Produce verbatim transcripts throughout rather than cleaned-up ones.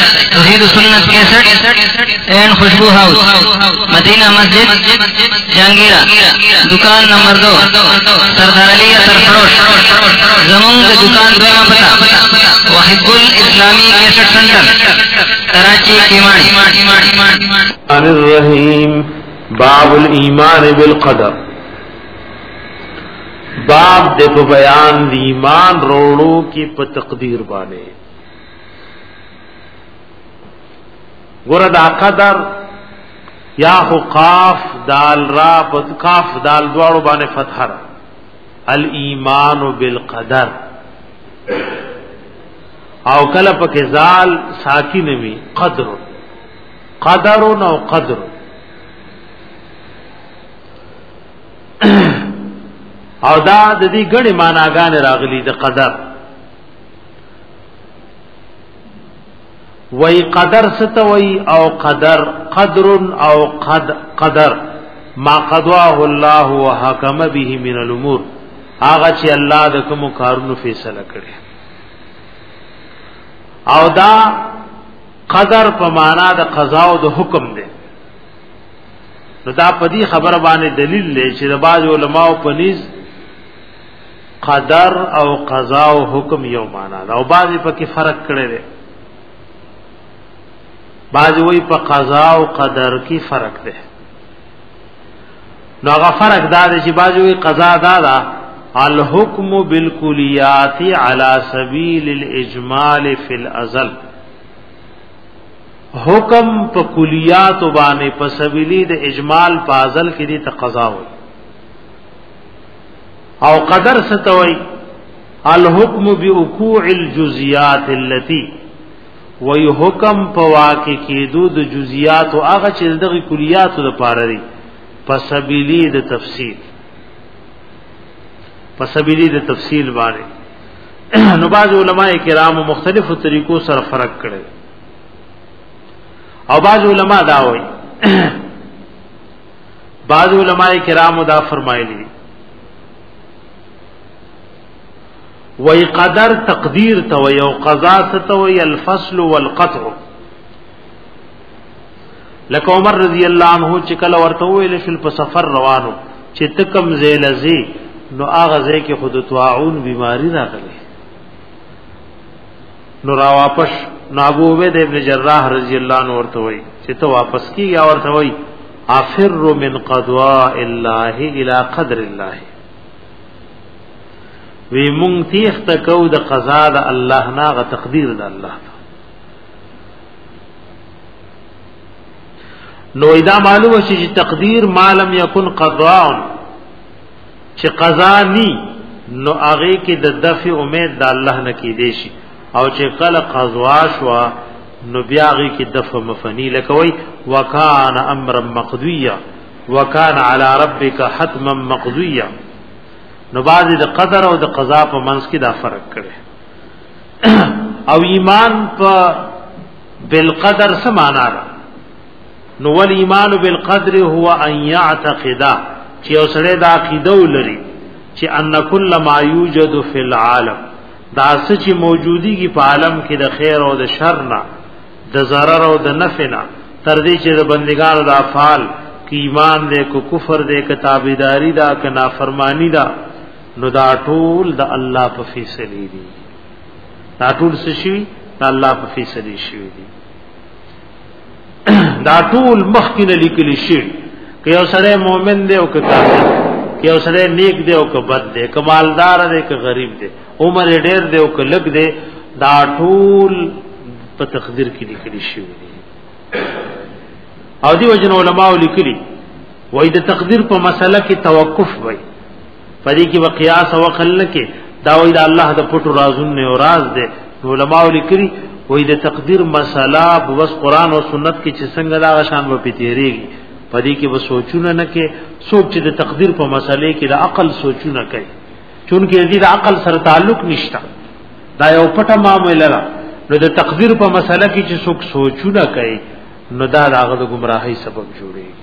توحید سنت کیسٹ اینڈ خوشبو ہاؤس مدینہ مسجد جہانگیرہ دکان نمبر دو سردار علی سرفروش زمون د دکان دویمه پتا وحب الاسلامی کیسٹ سنٹر کراچی کیمانی الرحیم باب الایمان بالقدر باب د بیان دی ایمان روڑو کی په تقدیر باندې ګور دا قدر یا خو قاف دال را پد کاف دال دواړو باندې فتح را الایمان بالقدر او کله پکې زال ساکن وی قدر قدر او قدر او دا د دې ګڼې معناګانې راغلي د قدر وی قدر ستوي او قدر قدر او قد قدر ما قضاه الله وحكم به من الامور هغه چې الله د کوم کارونو فیصله کړي او دا قدر په معنا د قضا او د حکم دی نو دا په دې خبره باندې دلیل دی چې د باج علماء په نيز قدر او قضا او حکم یو معنا دا او بعضی په کې فرق کړي دي بعض وی په قضا او قدر کې فرق ده نو هغه فرق دا دی چې بعض وی قضا دا ده الحكم بالکلیات علی سبیل الاجمال فی الازل حکم په کلیات باندې په سبیل د اجمال په ازل کې دي تقضا وي او قدر ستوي الحكم بوقوع الجزئیات التي وی حکم په واقع کېدو د جزئیات او هغه چې دغه کلیات د پاره دي په سبیلی د تفصیل په سبیلی د تفصیل باندې نو بعض علماء کرام مختلفو طریقو سره فرق کړي او بعض علماء دا وایي بعض علماء کرام دا فرمایلی وی قدر تقدیر تو یو قضا تو الفصل والقطع لکه عمر رضی الله عنه چې کله ورته ویل شل په سفر روانو چې تکم زیلزی نو هغه ځای کې خود طاعون بیماری راغله نو را واپس نو ابو عبید ابن جراح رضی الله عنه ورته وی چې ته واپس کیږي ورته وی افر من قضاء الله الى قدر الله وی مونږ تیخت کو د قضا د الله نه غ تقدیر د الله نو اذا معلومه چې تقدیر ما لم يكن قضاء چې قضا ني نو هغه کې د دفع امید د الله نه کې دی شي او چې کله قضا شو نو بیا هغه کې دفع مفنی لکوي وکانه امر مقضیه وکانه علی ربک حتما مقضیه نو بعضی د قدر او د قضا په منځ کې دا فرق کړي او ایمان په بالقدر سمانا نو ول ایمان بالقدر هو ان يعتقد چې اوسره د عقیده ولري چې ان کل ما یوجد فی العالم دا چې موجودی کی په عالم کې د خیر او د شر نه د ضرر او د نفع نه تر دې چې د بندګانو د افعال کی ایمان دې کو کفر دې ک تابعداری دا ک نافرمانی دا نو دا ټول د الله په فیصله دي دا ټول څه شي د الله په فیصله شي دي دا ټول مخکې لیکل شي که یو سره مؤمن دی او که کافر که یو سره نیک دی او که بد دی که مالدار دی که غریب دی عمر ډیر دی او که لږ دی دا ټول په تقدیر کې لیکل شي دي او دی وجن علماء لیکلي وای د تقدیر په مسله کې توقف وای پدې کې وقياس او عقل نه کې دا وای د الله د پټو رازونه او راز دي علماء لیکلي وای د تقدیر مسله بس قران او سنت کې چې څنګه دا شان و پتیریږي پدې کې و سوچونه نه کې سوچ د تقدیر په مسلې کې د عقل سوچونه کوي چونکه دې د عقل سره تعلق نشته دا یو پټه معاملې ده نو د تقدیر په مسله کې چې څوک سوچونه کوي نو دا هغه د گمراهۍ سبب جوړيږي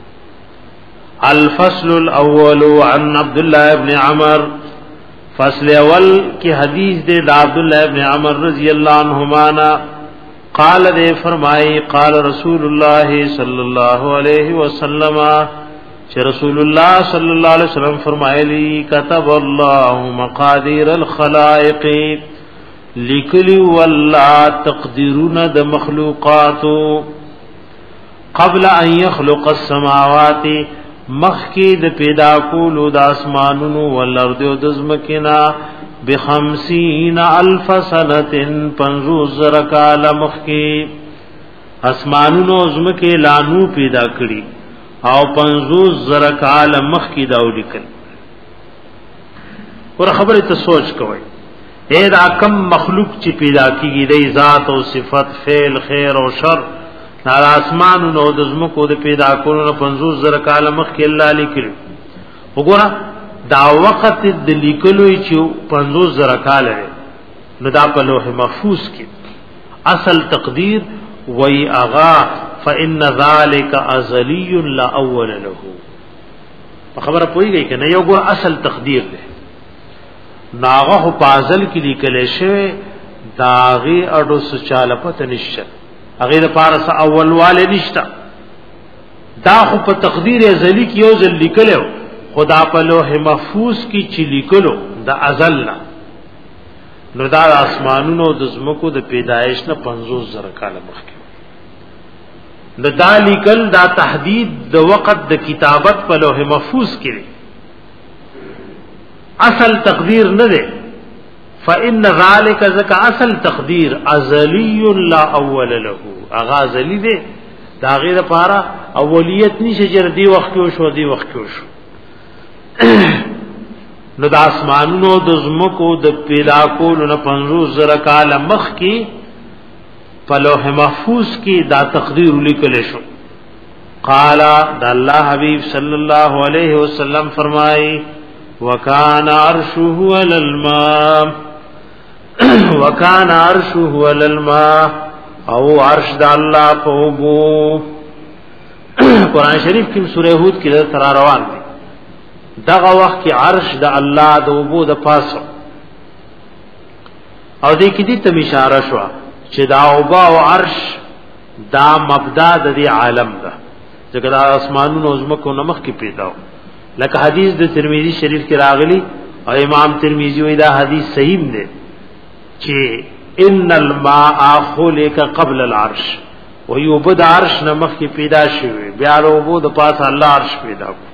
الفصل الاول عن عبد الله ابن عمر فصل اول کی حدیث دے دا عبد الله ابن عمر رضی اللہ عنہما نا قال دے فرمائی قال رسول اللہ صلی اللہ علیہ وسلم کہ رسول اللہ صلی اللہ علیہ وسلم فرمائے لی کتب اللہ مقادیر الخلائق لکلی واللہ تقدیرون د مخلوقات قبل ان يخلق السماوات مخکی د پیدا کولو د اسمانونو والارض او د زمکنا بخمسین الف سنتن پنزوز زرکال مخی اسمانونو زمکی لانو پیدا کری او پنزوز زرکال مخی داو لکن اور خبر تا سوچ کوئی اے دا کم مخلوق چی پیدا کی گی دی ذات و صفت فعل خیر و شر نار اسمانونو د زمکو د پیدا کولو پنزوز زرکال مخی اللہ لکن وګورئ دا وقت د لیکلو چې پنځوس زره کال لري نو دا په لوح محفوظ کې اصل تقدیر وی اغا فإن ذلك ازلی لا اول له خبره پويږي کنه یو ګور اصل تقدیر ده ناغه په ازل کې لیکل شوی داغي اډو سچاله پته نشه هغه د پارس اول والے نشتا دا خو په تقدیر ازلی کې یو ځل لیکلو خدا په لوح محفوظ کی چې لیکلو د ازلنا نو دا اسمانونو د زمکو د پیدایش نه پنځوس زره کال مخکې نو دا لیکل دا تحدید د وخت د کتابت په لوح محفوظ کې اصل تقدیر نه ده فإن ذلك ذکا اصل تقدیر ازلی لا اول له اغا ازلی ده دا غیر لپاره اولیت نشه جر دی وخت کې شو دی وخت کې شو نو د اسمانونو د زمکو د پیدا کولو نه پنځوس زره کال مخ کی په لوح محفوظ کی دا تقدیر لیکل شو قال د الله حبیب صلی الله علیه وسلم فرمای وکان عرشه علی الماء وکان عرشه علی الماء او عرش د الله په وبو قران شریف کې سورہ هود کې تر روان دی دغه وخت کې عرش د الله د وبو د پاسو او دې کې دې ته اشاره شو چې دا وبا او عرش دا مبدا د دې عالم ده ځکه د اسمانونو زمکو نمخ کې پیدا لکه حدیث د ترمذی شریف کې راغلی او امام ترمذی وی دا حدیث صحیح دی چې ان الماء خلق قبل العرش ويوبد عرش نمخ کې پیدا شوی بیا وبو د پاسه الله عرش پیدا کو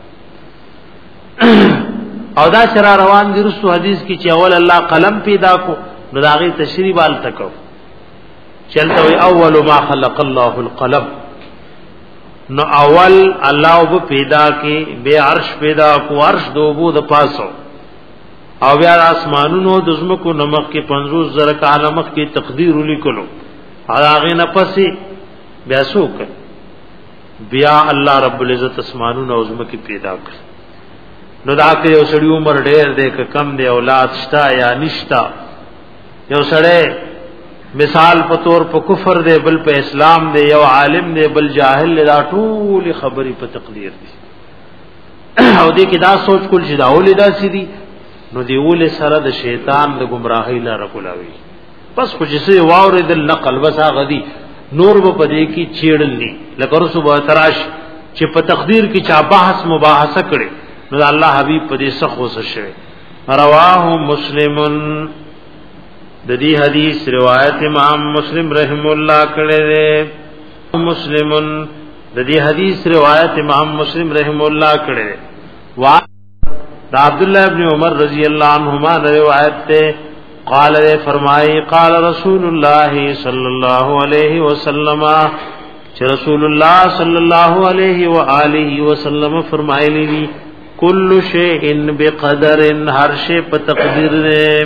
او دا شرع روان دي رسو حدیث کی چې اول الله قلم پیدا کو نو داغه تشریح وال تکو چلته وی اول ما خلق الله القلم نو اول الله وب پیدا کی به عرش پیدا کو عرش دوبو د پاسو او بیا اسمانونو د زمکو نمک کې پنځوس زره کاله مخ کې تقدیر لیکلو هغه نه پسې بیا څوک بیا الله رب العزت اسمانونو او زمکو پیدا کړ نو دا که یو سړی عمر ډېر دی که کم دی اولاد شتا یا نشتا یو سړی مثال په تور په کفر دی بل په اسلام دی یو عالم دی بل جاهل دی دا ټول خبرې په تقدیر دي او دې کې دا سوچ کول چې دا اول دا سړي نو دی ول سره د شیطان د گمراهۍ لاره کولاوي پس خو چې واورې د نقل وسا غدي نور به پدې کې چیړلني لکه رسو به تراش چې په تقدیر کې چا بحث مباحثه کړي نو الله حبیب په دې سخو سره شوی رواه مسلمن د دې حدیث روایت امام مسلم رحم الله کړه ده مسلمن د دې حدیث روایت امام مسلم رحم الله کړه وا دا عبد الله ابن عمر رضی اللہ عنہما روایت ته قال نے فرمائی قال رسول اللہ صلی اللہ علیہ وسلم چې رسول اللہ صلی اللہ علیہ وآلہ وسلم فرمائے لی کل شیء بقدر ہر شے په تقدیر دے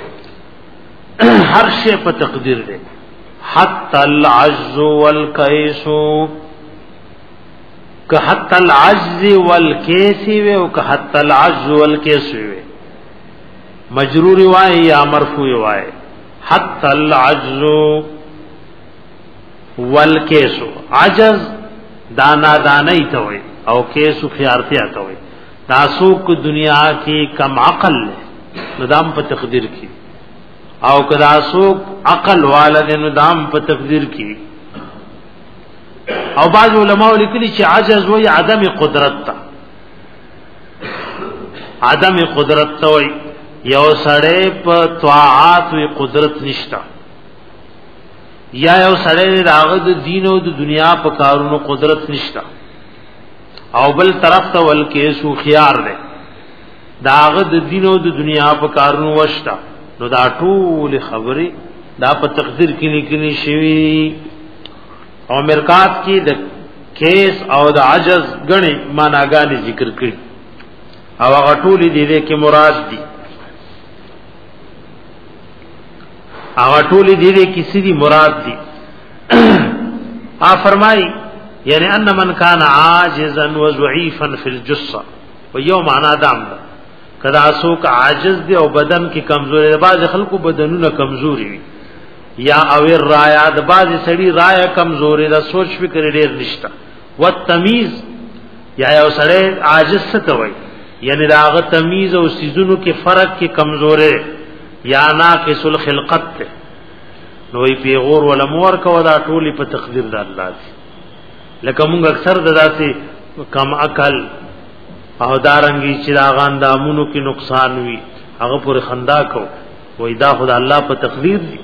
ہر شے په تقدیر دے حتی العجز والکیس کہ حتی العجز والکیس وے او کہ حتی العجز والکیس وے مجرور وای یا مرفوع وای حتی العجز والکیس عجز دانا دانای ته وای او کیس خیارتیا ته وای تاسو کو دنیا کی کم عقل ندام په تقدیر کی او کدا سوک عقل والدین دام په تقدیر کی او بعض علماء لیکلي چې عجز وای عدم قدرت تا عدم قدرت ته وای یو سړی په طاعات وی قدرت نشتا یا یو سړی راغ د دین او د دنیا په کارونو قدرت نشتا او بل طرف ته ول کې سو خيار دی داغه د دین او د دنیا په کارونو وشتا نو دا ټول خبرې دا په تقدیر کې لیکلي شوی او مرکات کې د کیس او د عجز غني معناګانې ذکر کړي او هغه ټول دې دې کې مراد دي هغه ټول دې دې کې سړي مراد دي ا فرمای یعنی ان من کان عاجزا وضعيفا فی الجثه و یو معنا دام ده کدا سوک عاجز دی او بدن کې کمزوري بعض خلکو بدنونه کمزوري وي یا او رایا د بعض سړي رایا کمزوري دا سوچ فکر ډیر نشتا والتمیز یا یو سړی عاجز څه وای یعنی داغه تمیز او سيزونو کې فرق کې کمزوري یا ناقص الخلقت ته نوې پیغور ولا مور کو دا ټولي په تقدیر د الله دي لکه موږ اکثر داسې کم عقل او دارنګي چې داغان دامونو کې نقصان وي هغه پر خندا کو وای دا خدای الله په تقدیر دي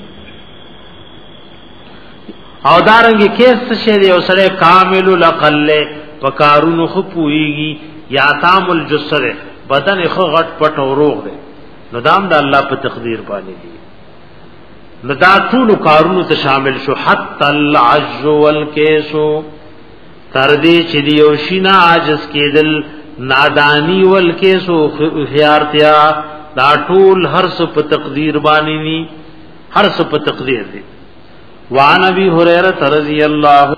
او دارنګي کیس څه دی او سره کامل العقل پکارونو خو پويږي یا تام الجسر بدن خو غټ پټ او روغ دی نو دام د الله په تقدیر باندې دي نو دا ټول کارونو ته شامل شو حتی العجز والکیسو تر دې چې دی او شینا عاجز کېدل نادانی والکیسو خيارتیا دا ټول هر څه په تقدیر باندې ني هر څه په تقدیر دي وعن ابي هريره رضي الله